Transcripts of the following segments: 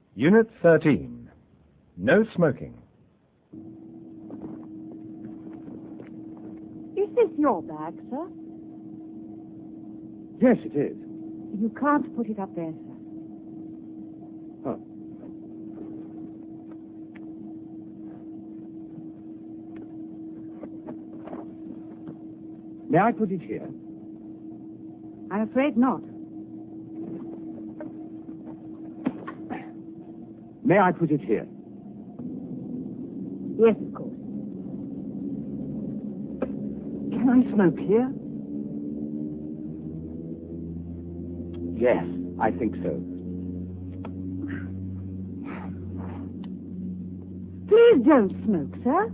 Unit 13. No smoking. Is this your bag, sir? Yes, it is. You can't put it up there, sir. Oh. May I put it here? I'm afraid not. May I put it here? Yes, of course. Can I smoke here? Yes, I think so. Please don't smoke, sir.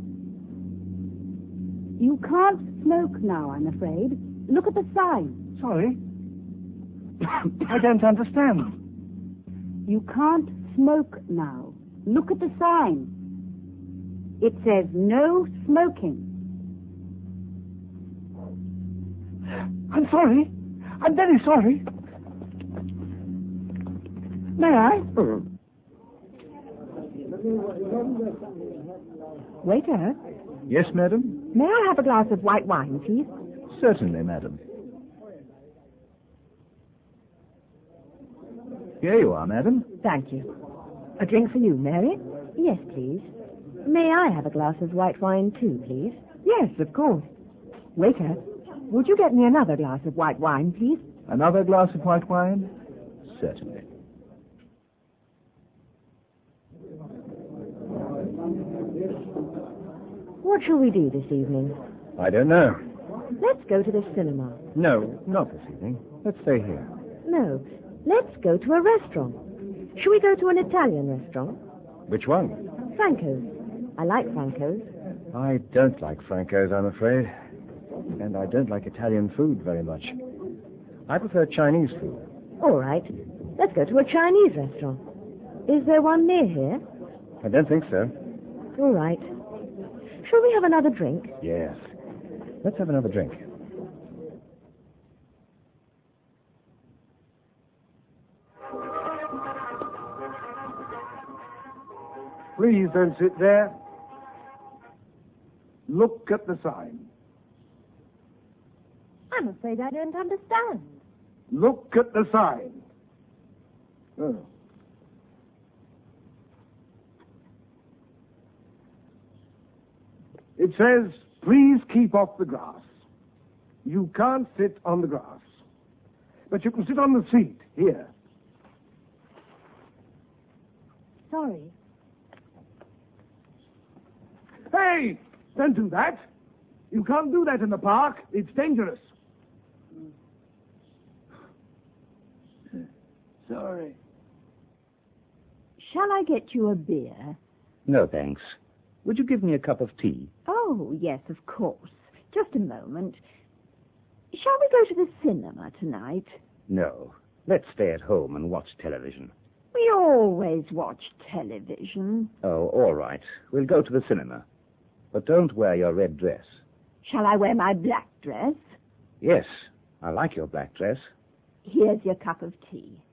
You can't smoke now, I'm afraid. Look at the sign. Sorry? I don't understand. You can't smoke now. Look at the sign. It says no smoking. I'm sorry. I'm very sorry. May I? Waiter, Yes, madam? may I have a glass of white wine, please? Certainly, madam. Here you are, madam. Thank you. A drink for you, Mary? Yes, please. May I have a glass of white wine, too, please? Yes, of course. Waiter, would you get me another glass of white wine, please? Another glass of white wine? Certainly. What shall we do this evening? I don't know. Let's go to the cinema. No, not this evening. Let's stay here. No, let's go to a restaurant. Shall we go to an Italian restaurant? Which one? Franco's. I like Franco's. I don't like Franco's, I'm afraid. And I don't like Italian food very much. I prefer Chinese food. All right. Let's go to a Chinese restaurant. Is there one near here? I don't think so. All right. Shall we have another drink? Yes. Let's have another drink. Please don't sit there. Look at the sign. I'm afraid I don't understand. Look at the sign. Oh. It says, please keep off the grass. You can't sit on the grass. But you can sit on the seat, here. Sorry. Hey! Don't do that. You can't do that in the park. It's dangerous. Sorry. Shall I get you a beer? No, thanks. Would you give me a cup of tea? Oh, yes, of course. Just a moment. Shall we go to the cinema tonight? No. Let's stay at home and watch television. We always watch television. Oh, all right. We'll go to the cinema. But don't wear your red dress. Shall I wear my black dress? Yes, I like your black dress. Here's your cup of tea.